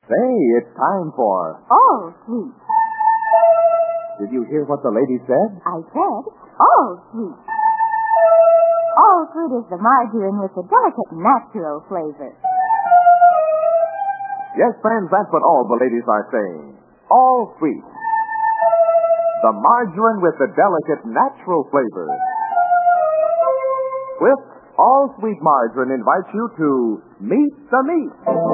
Say, it's time for... All sweet. Did you hear what the lady said? I said all sweet. All sweet is the margarine with the delicate natural flavor. Yes, friends, that's what all the ladies are saying. All sweet. The margarine with the delicate natural flavor. With All Sweet Margarine invites you to Meet the Meat.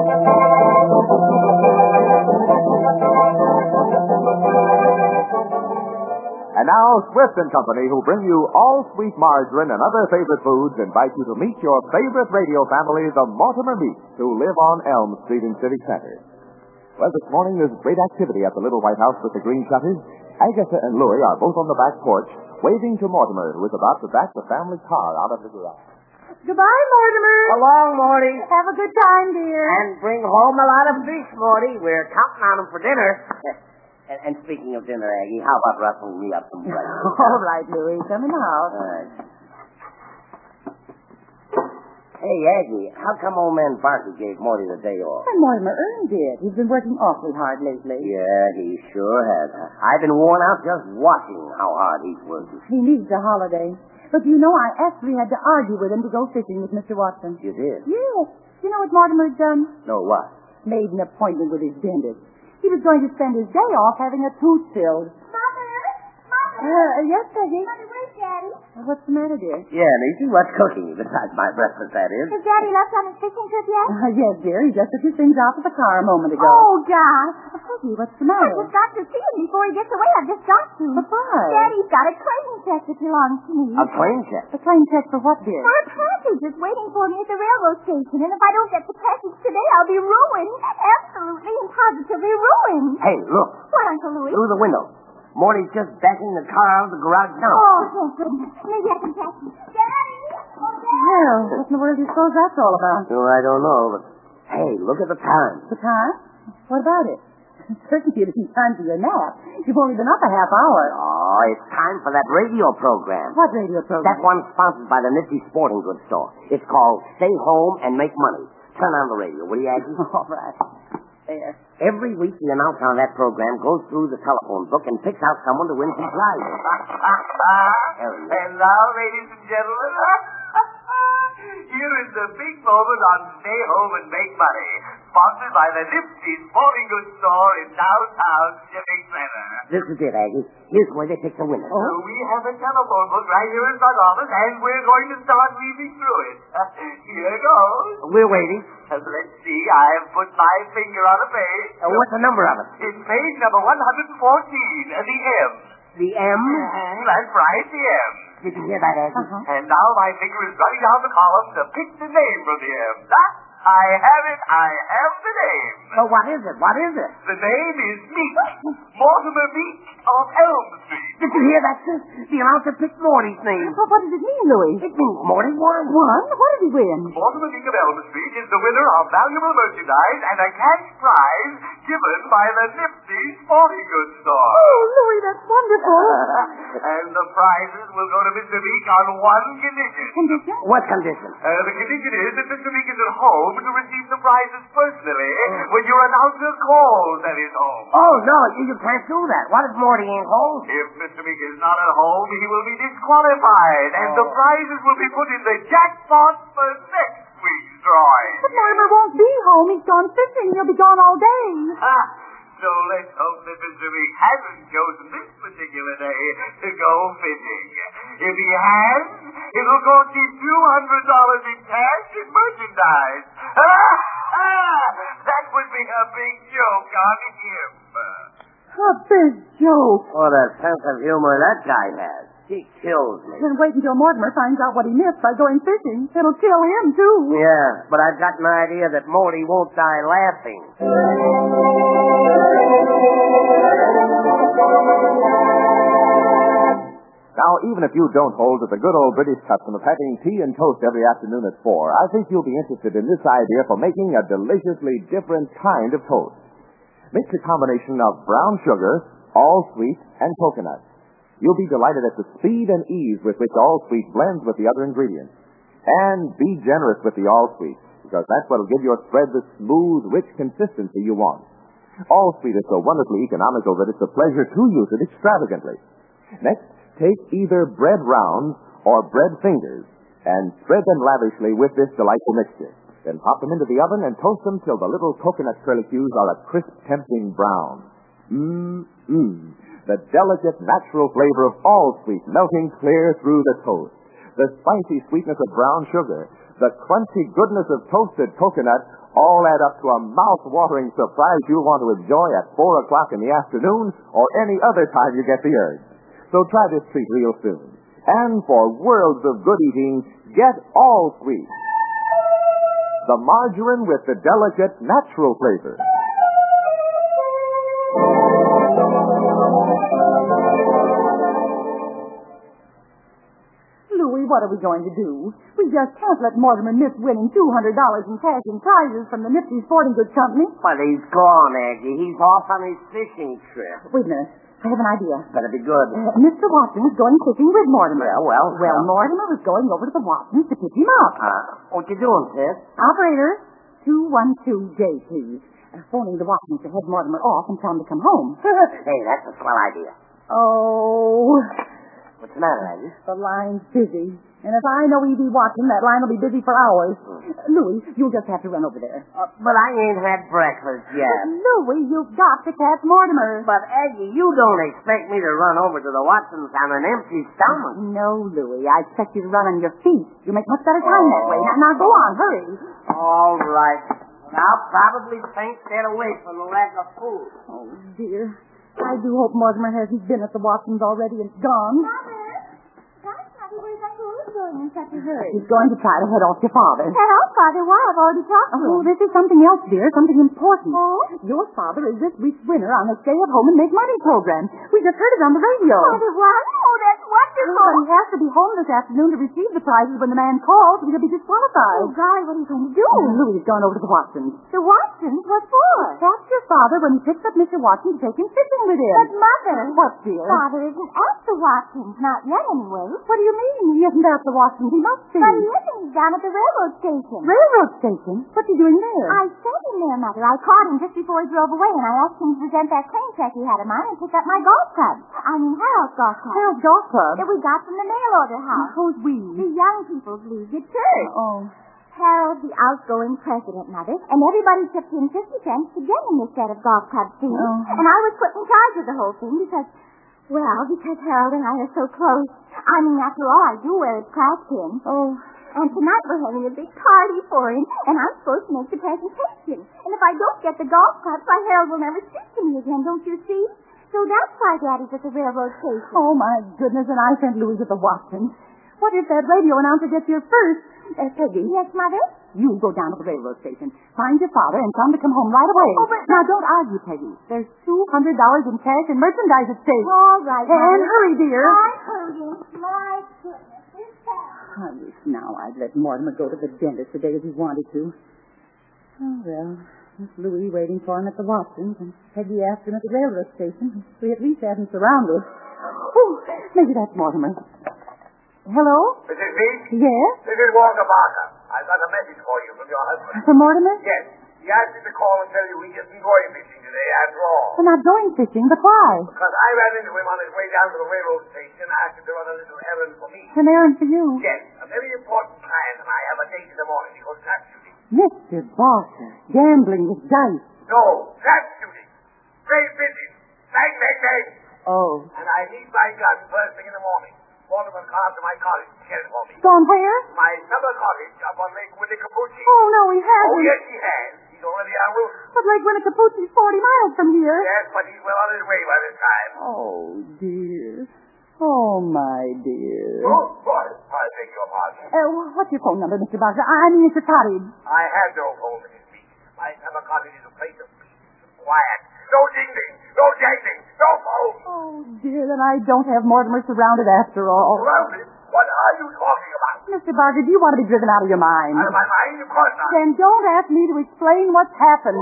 And now, Swift and Company, who bring you All Sweet Margarine and other favorite foods, invite you to meet your favorite radio family, the Mortimer Meats, who live on Elm Street in Civic Center. Well, this morning there's great activity at the little White House with the green shutters. Agatha and Louie are both on the back porch, waving to Mortimer, who is about to back the family car out of the garage. Goodbye, Mortimer. So long, Morty. Have a good time, dear. And bring home a lot of fish, Morty. We're counting on them for dinner. And speaking of dinner, Aggie, how about rustling me up some breakfast? All right, Louie. Come in the house. All right. Hey, Aggie, how come old man Barkley gave Morty the day off? And Mortimer earned it. He's been working awfully hard lately. Yeah, he sure has. I've been worn out just watching how hard he's working. He needs a holiday. But you know, I actually had to argue with him to go fishing with Mr. Watson. You did? Yes. You know what Mortimer's done? No, what? Made an appointment with his dentist. He was going to spend his day off having a tooth filled. Mother? Yes, Peggy. Mother, where's Daddy? What's the matter, dear? Yeah, Niecy, what's cooking? Besides my breakfast, that is. Has Daddy left on his fishing trip yet? Yes, dear. He just took his things out of the car a moment ago. Oh, God. Peggy, what's the matter? I've just got to see him before he gets away. I've just got to. But why? Daddy's got a claim check that belongs to me. A claim check? A claim check for what, dear? For a passage that's waiting for me at the railroad station. And if I don't get the passage today, I'll be ruined. Absolutely and positively ruined. Hey, look. What, Uncle Louie? Through the window. Morty's just backing the car out of the garage now. Oh, thank goodness. Maybe I can catch him. Daddy! Oh, Daddy! Well, what in the world do you suppose that's all about? Oh, I don't know, but... Hey, look at the time. The time? What about it? Certainly it isn't time for your nap. You've only been up a half hour. Oh, it's time for that radio program. What radio program? That one sponsored by the Nifty Sporting Goods Store. It's called Stay Home and Make Money. Turn on the radio, will you, Aggie? All right. There. Every week the announcer on that program goes through the telephone book and picks out someone to win some prizes. And now, ladies and gentlemen, here is the big moment on Stay Home and Make Money, sponsored by the Nifty Sporting Goods Store in downtown Civic Center. This is it, Aggie. Here's where they pick the winner. So we have a telephone book right here in front of us, and we're going to start reading through it. Here goes. We're waiting. Let's see, I've put my finger on a page. What's the number of it? It's page number 114, the M. The M? That's right, the M. Did you hear that, Aggie? And now my finger is running down the column to pick the name from the M. I have it. I have the name. Well, what is it? What is it? The name is Meek. Mortimer Meek of Elm Street. Did you hear that, sis? The announcer picked Morty's name. Well, what does it mean, Louie? It means Morty won. Won? What did he win? Mortimer Meek of Elm Street is the winner of valuable merchandise and a cash prize given by the Nifty Sporting Goods Store. Oh, Louie, that's wonderful. And the prizes will go to Mr. Meek on one condition. Condition? What condition? The condition is that Mr. Meek is at home to receive the prizes personally when your announcer calls at his home. Oh, no, you can't do that. What if Morty ain't home? If Mr. Meek is not at home, he will be disqualified, and the prizes will be put in the jackpot for next week's drawing. But Mortimer won't be home. He's gone fishing. He'll be gone all day. So let's hope that Mr. Meek hasn't chosen this particular day to go fishing. If he has, it'll cost him $200 in cash and merchandise. That would be a big joke on him. A big joke. What a sense of humor that guy has. He kills me. Then wait until Mortimer finds out what he missed by going fishing. It'll kill him, too. Yeah, but I've got an idea that Morty won't die laughing. Now, even if you don't hold to the good old British custom of having tea and toast every afternoon at 4, I think you'll be interested in this idea for making a deliciously different kind of toast. Mix a combination of brown sugar, all sweet, and coconut. You'll be delighted at the speed and ease with which all sweet blends with the other ingredients. And be generous with the all sweet. because that's what'll give your spread the smooth, rich consistency you want. Allsweet is so wonderfully economical that it's a pleasure to use it extravagantly. Next, take either bread rounds or bread fingers and spread them lavishly with this delightful mixture. Then pop them into the oven and toast them till the little coconut curlicues are a crisp, tempting brown. The delicate, natural flavor of Allsweet melting clear through the toast. The spicy sweetness of brown sugar. The crunchy goodness of toasted coconut all add up to a mouth-watering surprise you'll want to enjoy at 4 o'clock in the afternoon or any other time you get the urge. So try this treat real soon. And for worlds of good eating, get Allsweet, the margarine with the delicate, natural flavor. Louie, what are we going to do? We just can't let Mortimer miss winning $200 in cash and prizes from the Nifty Sporting Goods Company. But he's gone, Aggie. He's off on his fishing trip. Wait a minute. I have an idea. Better be good. Mr. Watson is going fishing with Mortimer. Yeah, well. Mortimer was going over to the Watsons to pick him up. What you doing, Sis? Operator, 212J, please. Phoning the Watsons to head Mortimer off and tell him to come home. Hey, that's a swell idea. Oh... What's the matter, Aggie? The line's busy. And if I know E.B. Watson, that line will be busy for hours. Louie, you'll just have to run over there. But I ain't had breakfast yet. Louie, you've got to catch Mortimer. But, Aggie, you don't expect me to run over to the Watsons on an empty stomach. No, Louie. I expect you to run on your feet. You'll make much better time that way. Now go on, hurry. All right. I'll probably faint dead away from the lack of food. Oh, dear. I do hope Mortimer hasn't been at the Watsons already and gone. Mother! Gosh, Mother, where's Uncle Louie going in such a hurry? He's going to try to head off your father. Head off, Father? Why? I've already talked to him. Oh, this is something else, dear. Something important. Oh? Your father is this week's winner on the Stay at Home and Make Money program. We just heard it on the radio. Father, what? Oh, that's wonderful. But he has to be home this afternoon to receive the prizes when the man calls. He'll be disqualified. Oh, golly, what are you going to do? Louie's gone over to the Watsons. The Watsons? What for? Catch your father when he picks up Mr. Watson to take him fishing with him. But, Mother... What, dear? Father isn't at the Watsons. Not yet, anyway. What do you mean? He isn't at the Watsons. He must be. But he isn't. He's down at the railroad station. Railroad station? What's he doing there? I sent him there, Mother. I caught him just before he drove away, and I asked him to present that claim check he had of mine and pick up my golf club. I mean, Harold's golf club. Harold's golf club? That we got from the mail order house. Who's we? The Young People's League at church. Oh. Harold, the outgoing president, Mother, and everybody chipped in 50 cents to get him this set of golf club fees. Oh. And I was put in charge of the whole thing because Harold and I are so close. I mean, after all, I do wear his class pin. Oh. And tonight we're having a big party for him, and I'm supposed to make the presentation. And if I don't get the golf clubs, why, Harold will never speak to me again, don't you see? So that's why Daddy's at the railroad station. Oh, my goodness, and I sent Louis at the Watsons. What if that radio announcer gets here first? Peggy. Yes, Mother? You go down to the railroad station, find your father, and tell him to come home right away. Oh, but... Now, don't argue, Peggy. There's $200 in cash and merchandise at stake. All right, Mother. And hurry, dear. I'm hurrying. My goodness, this fast. I wish now I'd let Mortimer go to the dentist today as he wanted to. Oh, well, Miss Louie waiting for him at the Watsons, and Peggy asked him at the railroad station. We at least have him surrounded. Oh, maybe that's Mortimer. Hello? Mrs. B? Yes? This is Walter Barker. I've got a message for you from your husband. For Mortimer? Yes. He asked me to call and tell you he isn't going fishing today after all. We're not going fishing, but why? Because I ran into him on his way down to the railroad station and asked him to run a little errand for me. An errand for you? Yes. A very important client, and I have a date in the morning. He goes trap shooting. Mr. Barker, gambling with dice. No, trap shooting. Great business. Bang, bang, bang. Oh. And I need my gun first thing in the morning. Mortimer come out to my cottage to get it for me. Gone where? My summer cottage up on Lake Winnicapucci. Oh, no, he hasn't. Oh, yes, he has. He's already en route. But Lake Winnicapucci's 40 miles from here. Yes, but he's well on his way by this time. Oh, dear. Oh, my dear. Oh, boy. I beg your pardon. What's your phone number, Mr. Barker? I mean, it's your cottage. I have no phone, Mrs. B. My summer cottage is a place of peace and quiet. No jingling, no jangling, no phone. Oh, dear, then I don't have Mortimer surrounded after all. Surrounded? What are you talking about? Mr. Barker, do you want to be driven out of your mind? Out of my mind? Of course not. Then don't ask me to explain what's happened.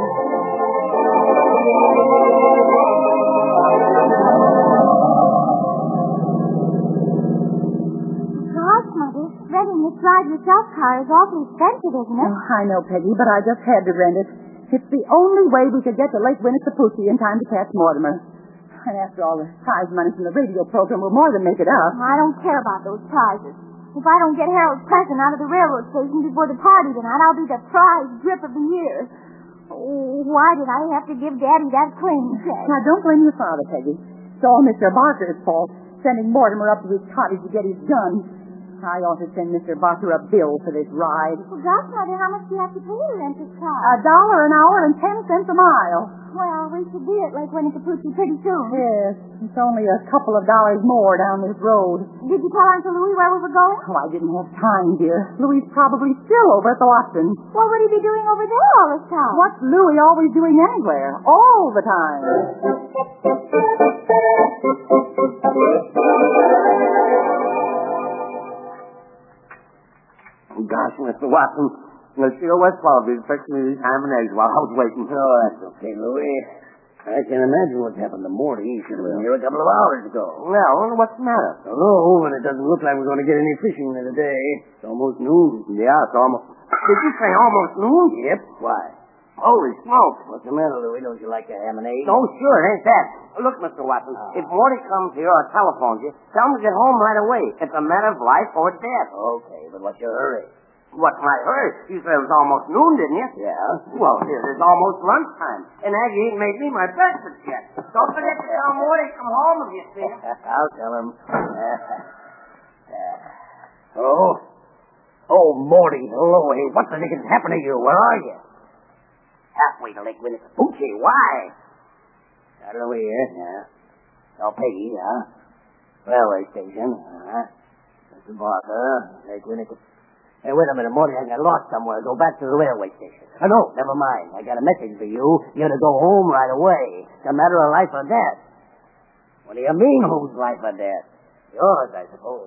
Gosh, Mother, Red and Miss Rogers yourself car is awfully expensive, isn't it? Oh, I know, Peggy, but I just had to rent it. It's the only way we could get to Lake Winnipesaukee in time to catch Mortimer. And after all, the prize money from the radio program will more than make it up. I don't care about those prizes. If I don't get Harold's present out of the railroad station before the party tonight, I'll be the prize grip of the year. Oh, why did I have to give Daddy that claim check? Now, don't blame your father, Peggy. It's all Mr. Barker's fault, sending Mortimer up to his cottage to get his gun. I ought to send Mr. Barker a bill for this ride. Well, gosh, Mother, how much do you have to pay to rent this car? $1 an hour and 10 cents a mile. Well, we should be at Lake Winnipesaukee pretty soon. Yes, it's only a couple of dollars more down this road. Did you tell Uncle Louis where we were going? Oh, I didn't have time, dear. Louis's probably still over at the Watson. What would he be doing over there all this time? What's Louis always doing anywhere? All the time. Gosh, Mr. Watson, the sure was Florida fixing me these ham and eggs while I was waiting. Oh, that's okay, Louis. I can imagine what's happened to Morty. He should have been here a couple of hours ago. Well, what's the matter? Oh, but it doesn't look like we're going to get any fishing today. It's almost noon. Yeah, it's almost... Did you say almost noon? Yep. Why? Holy smokes. What's the matter, Louis? Don't you like a ham and egg? Oh, sure, it ain't that. Look, Mr. Watson, if Morty comes here or telephones you, tell him to get home right away. It's a matter of life or death. Okay, but what's your hurry? What's my hurry? You said it was almost noon, didn't you? Yeah. Well, it is almost lunchtime, and Aggie ain't made me my breakfast yet. Don't forget to tell Morty to come home if you see him. I'll tell him. Oh, Morty, hello. Hey, what the dickens happened to you? Where are you? Halfway to Lake Winnipesaukee. Why? Louis here. Yeah. Oh, Peggy, huh? Railway station. Mr. Barker. Lake Winnipesaukee. Hey, wait a minute, Morty. I got lost somewhere. Go back to the railway station. Oh, no, never mind. I got a message for you. You're to go home right away. It's a matter of life or death. What do you mean, whose life or death? Yours, I suppose.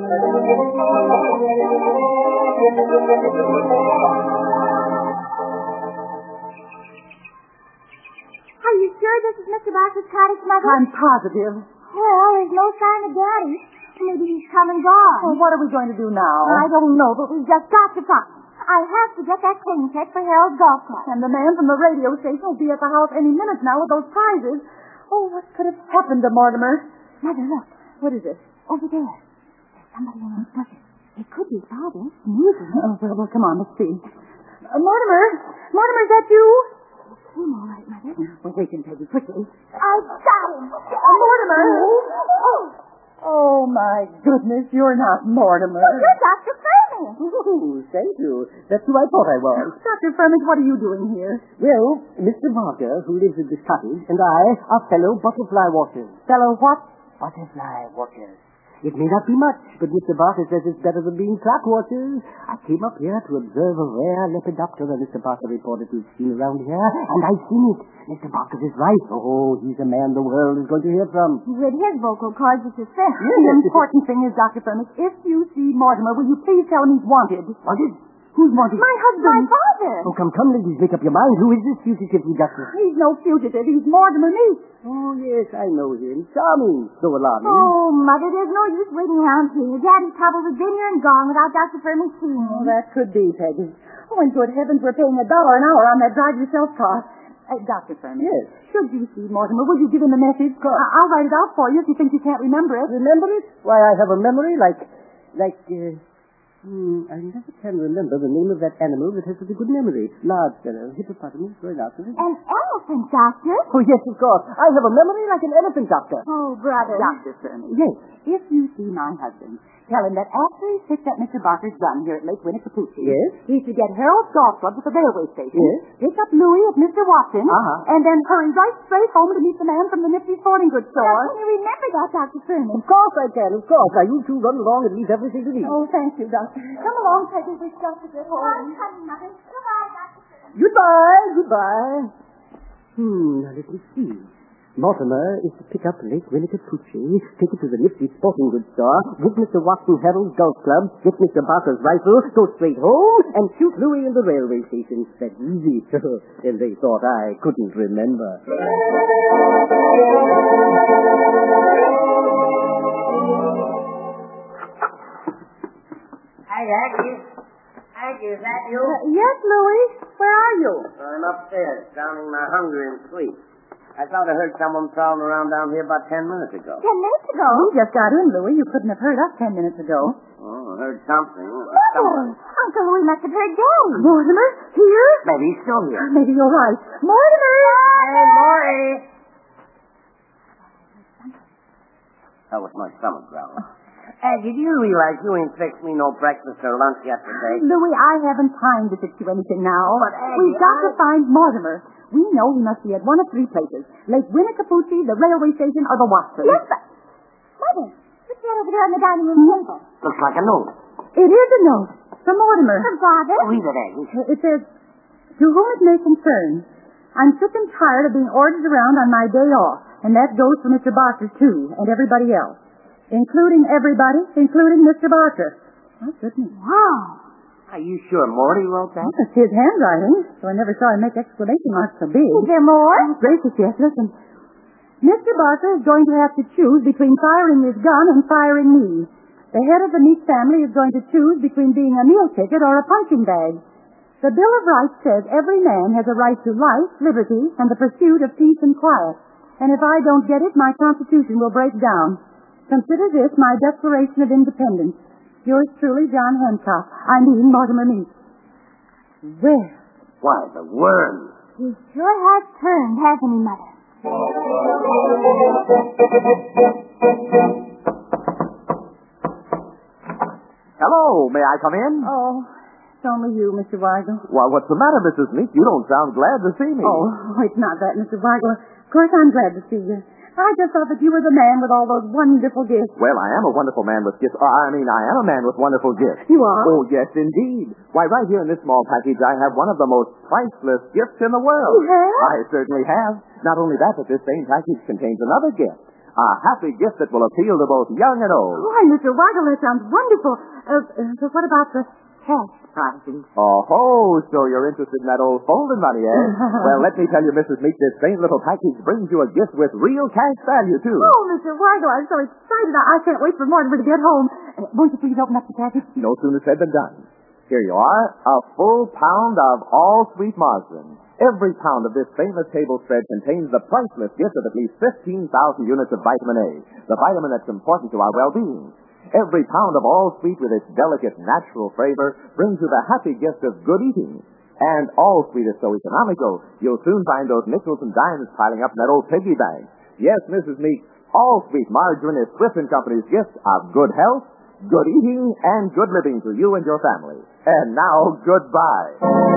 Are you sure this is Mr. Barker's cottage, Mother? I'm positive. Well, there's no sign of Daddy. Maybe he's come and gone. Well, what are we going to do now? I don't know, but we've just got to find him. I have to get that claim check for Harold's golf club. And the man from the radio station will be at the house any minute now with those prizes. Oh, what could have happened to Mortimer? Mother, look. What is it? Over there. There's somebody in those bushes. It could be father. Music. Oh, well, come on, let's see. Mortimer? Mortimer, is that you? Came all right, Mother. Well, wait, Peggy, quickly. I've got him. Mortimer! Oh, my goodness, you're not Mortimer. Oh, you're Dr. Furman. Oh, thank you. That's who I thought I was. Dr. Furman, what are you doing here? Well, Mr. Barker, who lives at this cottage, and I are fellow butterfly watchers. Fellow what? Butterfly watchers. It may not be much, but Mr. Barker says it's better than being clock watchers. I came up here to observe a rare lepidoptera Mr. Barker reported to have seen around here, and I've seen it. Mr. Barker is right. Oh, he's a man the world is going to hear from. With his vocal cords, it's a sin. The important thing is, Dr. Furman, if you see Mortimer, will you please tell him he's wanted? Wanted? Who's wanted? My husband. My father. Oh, come, ladies, make up your mind. Who is this fugitive you got? He's no fugitive. He's Mortimer Meek. Oh, yes, I know him. Charming, so alarming. Oh, Mother, there's no use waiting around here. Daddy's probably been here and gone without Dr. Furman seeing him. Oh, that could be, Peggy. Oh, and good heavens, we're paying $1 an hour on that drive-yourself car. Dr. Furman. Yes. Should you see Mortimer, will you give him a message? I'll write it out for you if you think you can't remember it. Remember it? Why, I have a memory like, I never can remember the name of that animal that has such a good memory. Large fellow, hippopotamus, rhinoceros. An elephant, Doctor? Oh, yes, of course. I have a memory like an elephant, Doctor. Oh, brother. Dr. Furman. Yes. If you see my husband, tell him that after he picked up Mr. Barker's gun here at Lake Winnipesaukee, Yes? he's to get Harold's golf club at the railway station, Yes? pick up Louis at Mr. Watson's, Uh-huh. and then hurry right straight home to meet the man from the Nifty Sporting Goods store. Now, can you remember that, Dr. Furman? Of course I can, of course. Now, you two run along and leave everything to me. Oh, thank you, Doctor. Come along, Peggy. We've got to get home. I'm coming, Mother. Goodbye, Dr. Furman. Goodbye. Now let me see. Mortimer is to pick up Lake Winnipesaukee, take it to the Nifty Sporting Goods store, get Mr. Watson Harold's golf club, get Mr. Barker's rifle, go straight home, and shoot Louis in the railway station. That's easy. And they thought I couldn't remember. Hi, Aggie. Aggie, is that you? Yes, Louis. Where are you? I'm upstairs, drowning my hunger in sleep. I thought I heard someone prowling around down here about 10 minutes ago. 10 minutes ago? We just got in, Louis. You couldn't have heard us 10 minutes ago. Oh, I heard something. Mother! Uncle Louis must have heard Daddy. Mortimer? Here? Maybe he's still here. Maybe you're right. Mortimer! Hey, Morty! That was my stomach growling. Aggie, do you realize you ain't fixed me no breakfast or lunch yet today? Louis, I haven't time to fix you anything now. But, Aggie, we've got to find Mortimer. We know he must be at one of three places. Lake Winnicoopoochee, the railway station, or the Watson. Yes, but... Mother, what's that over there on the dining room table? Looks like a note. It is a note from Mortimer. From Father? Read it, Aggie. It says, "To whom it may concern, I'm sick and tired of being ordered around on my day off, and that goes for Mr. Barker, too, and everybody else. Including everybody, including Mr. Barker." Oh, goodness. Wow. Are you sure Morty wrote that? It's his handwriting, so I never saw him make exclamation marks so big. Is there more? Gracious, yes, listen. "Mr. Barker is going to have to choose between firing his gun and firing me. The head of the Meek family is going to choose between being a meal ticket or a punching bag. The Bill of Rights says every man has a right to life, liberty, and the pursuit of peace and quiet. And if I don't get it, my Constitution will break down. Consider this my Declaration of Independence. Yours truly, John Hancock. I mean, Mortimer Meek." Well, Why, the worm. He sure has turned, hasn't he, Mother? Hello, may I come in? oh, it's only you, Mr. Weigel. Why, what's the matter, Mrs. Meek? You don't sound glad to see me. Oh, it's not that, Mr. Weigel. Of course, I'm glad to see you. I just thought that you were the man with all those wonderful gifts. Well, I am a wonderful man with gifts. I am a man with wonderful gifts. You are? Oh, yes, indeed. Why, right here in this small package, I have one of the most priceless gifts in the world. You have? I certainly have. Not only that, but this same package contains another gift. A happy gift that will appeal to both young and old. Why, Mr. Weigel, that sounds wonderful. But what about the cash prizes? Oh, so you're interested in that old folding money, eh? Well, let me tell you, Mrs. Meek, this same little package brings you a gift with real cash value, too. Oh, Mr. Weigel, I'm so excited. I can't wait for Mortimer to get home. Won't you please open up the package? No sooner said than done. Here you are, a full pound of all sweet margarine. Every pound of this famous table spread contains the priceless gift of at least 15,000 units of vitamin A, the vitamin that's important to our well-being. Every pound of all sweet with its delicate, natural flavor brings you the happy gift of good eating. And all sweet is so economical, you'll soon find those nickels and dimes piling up in that old piggy bank. Yes, Mrs. Meek, all sweet margarine is Swift & Company's gift of good health, good eating, and good living to you and your family. And now, goodbye.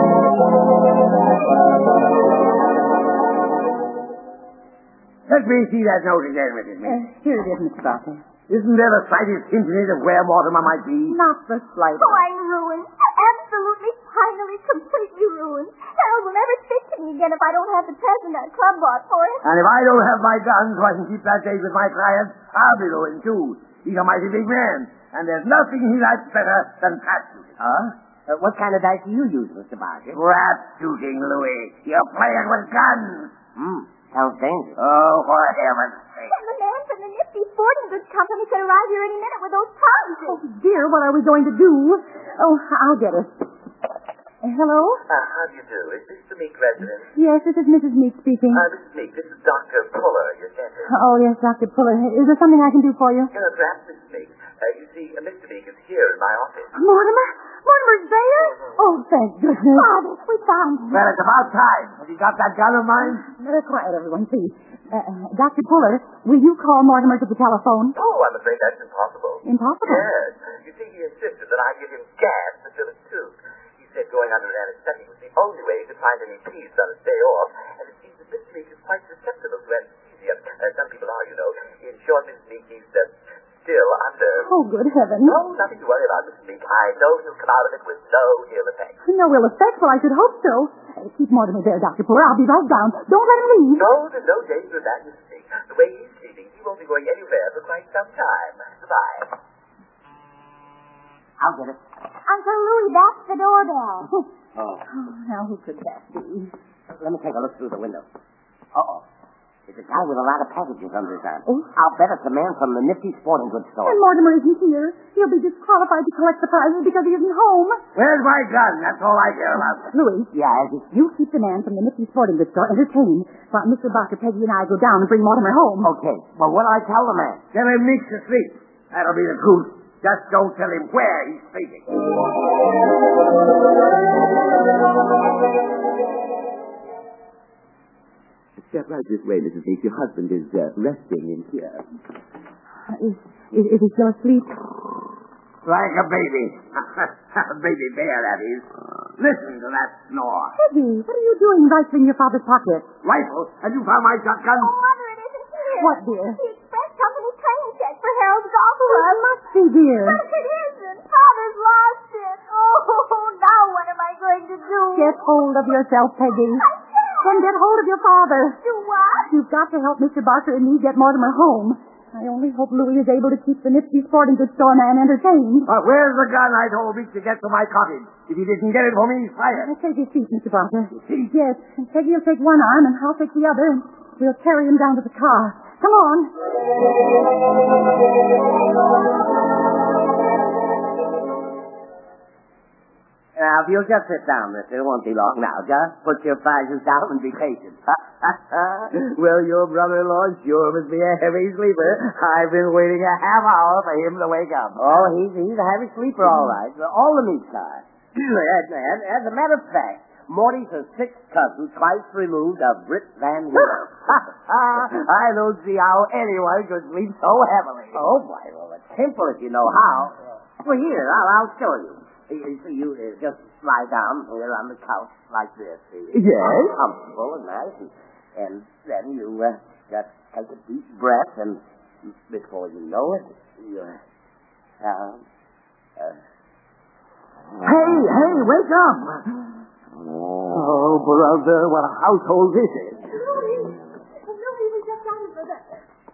Let me see that note again, Mrs. Meek. Here it is, Mr. Barker. Isn't there the slightest hint in it of where Mortimer might be? Not the slightest. Oh, I'm ruined. Absolutely, finally, completely ruined. Harold will never speak to me again if I don't have the present our club bought for him. And if I don't have my gun so I can keep that date with my client, I'll be ruined, too. He's a mighty big man, and there's nothing he likes better than trap shooting. Huh? What kind of dice do you use, Mr. Barker? Trap shooting, Louis. You're playing with guns. Sounds dangerous. Oh, for heaven's sake. And the man from the Nifty Sporting Goods Company could arrive here any minute with those prizes. Oh, dear, what are we going to do? Oh, I'll get it. Hello? How do you do? Is this the Meek residence? Yes, this is Mrs. Meek speaking. Mrs. Meek, this is Dr. Puller, your dentist. Oh, yes, Dr. Puller. Is there something I can do for you? Perhaps, Mrs. Meek. You see, Mr. Meek is here in my office. Mortimer? Mortimer's there? Oh, thank goodness. Father, we found him. Well, it's about time. Have you got that gun of mine? Quiet, everyone, please. Dr. Puller, will you call Mortimer to the telephone? Oh, I'm afraid that's impossible. Impossible? Yes. You see, he insisted that I give him gas to fill his tooth. He said going under an anesthetic was the only way he could find any peace on his day off. And it seems that Mr. Meek is quite susceptible to anesthesia. Some people are, you know. In short, Mr. Meek, he's still under. Oh, good heavens. No, nothing to worry about, Mr. Meek. I know he'll come out of it with no ill effects. No ill effects? Well, I should hope so. Keep Mortimer there, Dr. Puller. I'll be right down. Don't let him leave. No, there's no danger of that, Mr. Meek. The way he's sleeping, he won't be going anywhere for quite some time. Goodbye. I'll get it. Uncle Louis, that's the doorbell. Oh, now who could that be? Let me take a look through the window. Uh-oh. Is it guy with a lot of packages under his arm. Oh. I'll bet it's a man from the nifty sporting goods store. And Mortimer isn't here. He'll be disqualified to collect the prizes because he isn't home. Where's my gun? That's all I care about. Louis, Yeah, you keep the man from the nifty sporting goods store entertained while Mr. Barker, Peggy, and I go down and bring Mortimer home. okay. Well, what'll I tell the man? Tell him Meek's asleep. That'll be the truth. Just don't tell him where he's sleeping. Step right this way, Mrs. Meek. Your husband is resting in here. Is he still asleep? Like a baby. A baby bear, that is. Listen to that snore. Peggy, what are you doing rifling your father's pocket? Rifle? Have you found my shotgun? Oh, Mother, it isn't here. What, dear? The express company train check for Harold's golf club. It must be, dear. But it isn't. Father's lost it. Oh, now what am I going to do? Get hold of yourself, Peggy. I can't. Then get hold of your father. Do what? You've got to help Mr. Barker and me get Mortimer home. I only hope Louis is able to keep the nifty sporting goods store man entertained. Where's the gun I told Meek to get to my cottage? If he didn't get it for me, he's fired. Take your seat, Mr. Barker. Yes, Peggy will take one arm and I'll take the other, and we'll carry him down to the car. Come on. Now, if you'll just sit down, mister, it won't be long now. Just put your prizes down and be patient. Well, your brother-in-law sure must be a heavy sleeper. I've been waiting a half hour for him to wake up. Oh, he's a heavy sleeper, all right. All the meats are. As a matter of fact, Morty's a sixth cousin, twice removed of Britt Van Winkle. I don't see how anyone could sleep so heavily. Oh, boy, well, it's simple if you know how. Well, here, I'll show you. You just lie down here on the couch like this. Yes? Comfortable and nice. And then you just take a deep breath, and before you know it, you're down. Hey, wake up! Oh, brother, what a household this is. Louis was just down for that.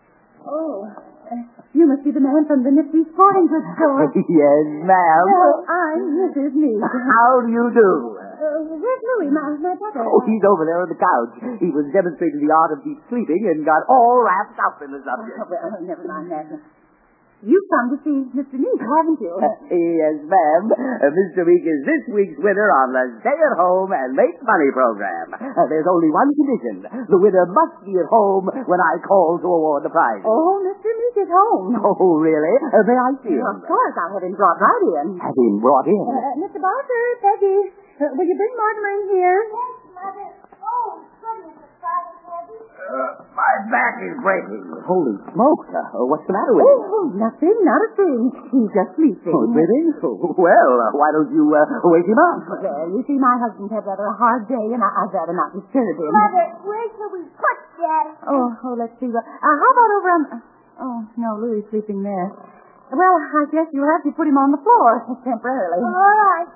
Oh, you must be the man from the nifty sporting goods store. Yes, ma'am. Well, I'm Mrs. Meek. How do you do? Where's Louis, my brother? Oh, he's over there on the couch. He was demonstrating the art of deep sleeping and got all wrapped up in the subject. Well, never mind that. You've come to see Mr. Meek, haven't you? Yes, ma'am. Mr. Meek is this week's winner on the Stay at Home and Make Money program. There's only one condition. The winner must be at home when I call to award the prize. Oh, Mr. Meek is home. Oh, really? May I see him? Of course, I'll have him brought right in. Have him brought in? Mr. Barker, Peggy, will you bring Mortimer in here? Yes, Mother. Oh, goodness, it's Friday, Peggy. My back is breaking. Holy smoke. What's the matter with him? Oh, nothing, not a thing. He's just sleeping. Oh, really? Well, why don't you wake him up? Well, you see, my husband had rather a hard day, and I'd rather not disturb him. Mother, where shall we put Daddy? Oh, let's see. How about over on... Oh, no, Louis is sleeping there. Well, I guess you'll have to put him on the floor temporarily. All right.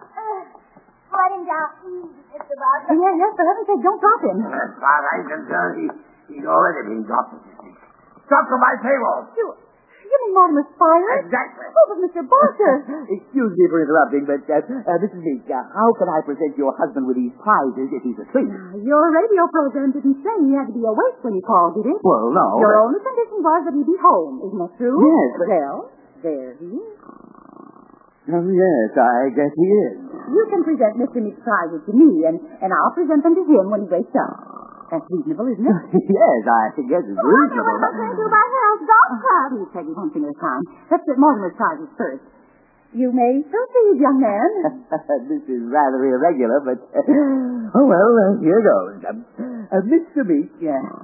Let him down easy, Mr. Barker. Yes, for heaven's sake, don't drop him. As far as I'm concerned, he's already been dropped. Dropped to my payroll. You mean Mortimer's fired? Exactly. Oh, but Mr. Barker. Excuse me for interrupting, but, Mrs. Meek, how can I present your husband with these prizes if he's asleep? Your radio program didn't say he had to be awake when he called, did it? Well, no. Your only condition was that he be home. Isn't that true? Yes, but... Well, there he is. Oh, yes, I guess he is. You can present Mr. Meek's prizes to me, and I'll present them to him when he wakes up. That's reasonable, isn't it? Yes, I guess it's reasonable. What am I going to do about Harold's golf club? Please, Peggy, one thing at a time. Let's get Mortimer's prizes first. You may proceed, young man. This is rather irregular, but... oh, well, here goes. Mr. Meek,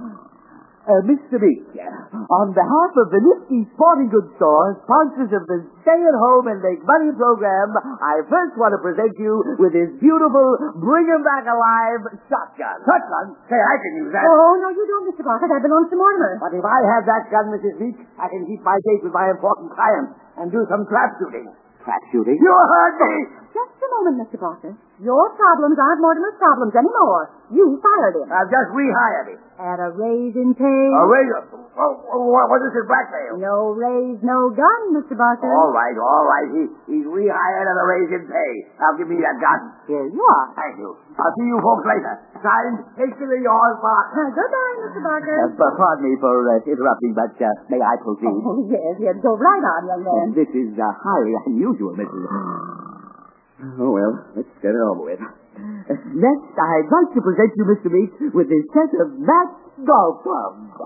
Mr. Meek, on behalf of the Nifty Sporting Goods Store, sponsors of the Stay at Home and Make Money program, I first want to present you with this beautiful Bring 'em Back Alive shotgun. Shotgun? Say, I can use that. Oh, no, you don't, Mr. Barker. That belongs to Mortimer. But if I have that gun, Mrs. Meek, I can keep my date with my important client and do some trap shooting. Trap shooting? You heard me! Just a moment, Mr. Barker. Your problems aren't Mortimer's problems anymore. You fired him. I've just rehired him. At a raise in pay? A raise? What is this blackmail? No raise, no gun, Mr. Barker. All right. He's rehired at a raise in pay. Now give me that gun. Here you are. Thank you. I'll see you folks later. Signed, hastily yours, Barker. Goodbye, Mr. Barker. Pardon me for interrupting, but may I proceed? Oh, yes, go right on, young man. This is highly unusual, Mrs. Oh, well, let's get it over with. Next, I'd like to present you, Mr. Meeks, with this set of matched golf clubs.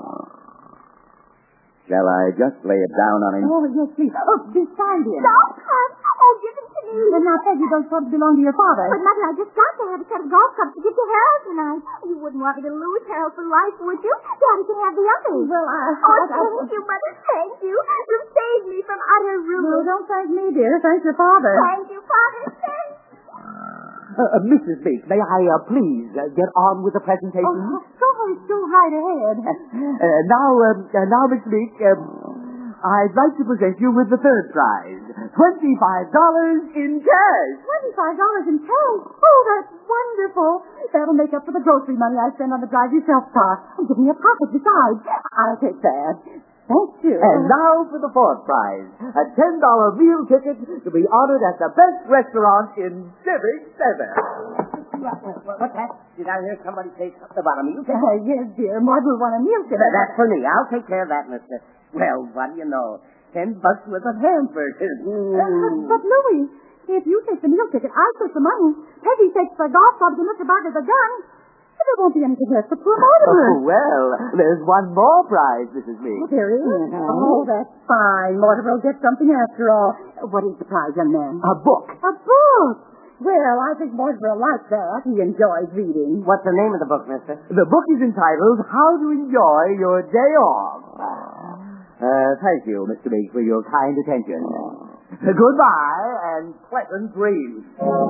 Shall I just lay it down on him? Oh, yes, please. Oh, beside him. Golf clubs? Oh, give them to me. And now, Peggy, those clubs belong to your father. But, Mother, I just got to have a set of golf clubs to give to Harold tonight. You wouldn't want me to lose Harold for life, would you? Daddy can have the others. Well, thank you, Mother. Thank you. You saved me from utter ruin. No, don't thank me, dear. Thank your father. Thank you, Father. Thank you. Mrs. Meeks, may I please get on with the presentation? Oh, go right ahead. Now, Mr. Meeks, I'd like to present you with the third prize, $25 in cash. $25 in cash? Oh, that's wonderful. That'll make up for the grocery money I spend on the drive yourself car. And give me a profit besides. I'll take that. Thank you. And now for the fourth prize, a $10 meal ticket to be honored at the best restaurant in Civic Center. What's that? Did I hear somebody say something about a meal ticket? Yes, dear. Martin will want a meal ticket. That's for me. I'll take care of that, mister. Well, what do you know? $10 worth of hamburgers. But, Louis, if you take the meal ticket, I'll take the money. Peggy takes the golf clubs and Mr. Barker the gun. There won't be anything left for poor Mortimer. Oh, well, there's one more prize, Mrs. Meeks. Oh, there is? Oh, that's fine. Mortimer will get something after all. What is the prize, young man? A book. A book? Well, I think Mortimer will like that. He enjoys reading. What's the name of the book, mister? The book is entitled How to Enjoy Your Day Off. Thank you, Mr. Meeks, for your kind attention. Goodbye and pleasant dreams.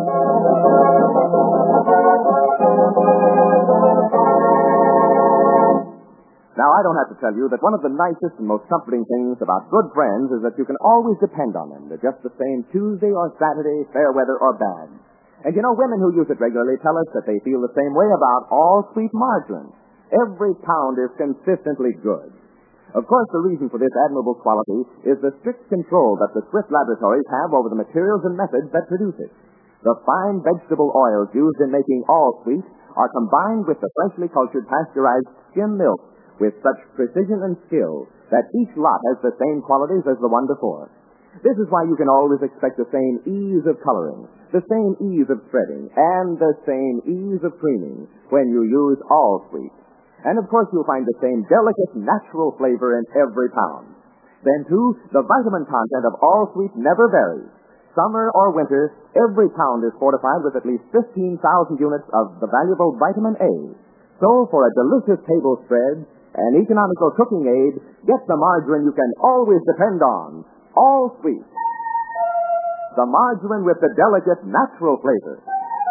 Now, I don't have to tell you that one of the nicest and most comforting things about good friends is that you can always depend on them. They're just the same Tuesday or Saturday, fair weather or bad. And you know, women who use it regularly tell us that they feel the same way about all sweet margarine. Every pound is consistently good. Of course, the reason for this admirable quality is the strict control that the Swift laboratories have over the materials and methods that produce it. The fine vegetable oils used in making all sweet are combined with the freshly cultured pasteurized skim milk with such precision and skill that each lot has the same qualities as the one before. This is why you can always expect the same ease of coloring, the same ease of spreading, and the same ease of creaming when you use all sweet. And, of course, you'll find the same delicate, natural flavor in every pound. Then, too, the vitamin content of all sweet never varies. Summer or winter, every pound is fortified with at least 15,000 units of the valuable vitamin A. So, for a delicious table spread, an economical cooking aid, get the margarine you can always depend on. All sweet. The margarine with the delicate, natural flavor.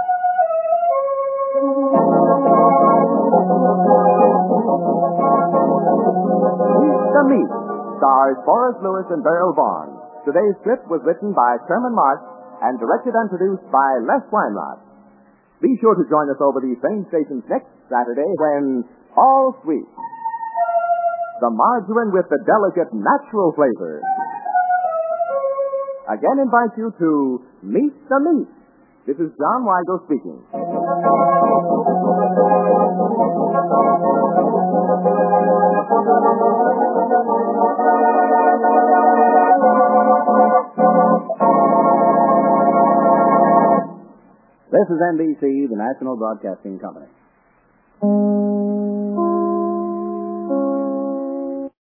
The Meat stars Forrest Lewis and Beryl Vaughn. Today's script was written by Sherman March and directed and produced by Les Weinrod. Be sure to join us over these same stations next Saturday when All Sweet, the margarine with the delicate natural flavor, again invites you to Meet the Meat. This is John Weigel speaking. This is NBC, the National Broadcasting Company.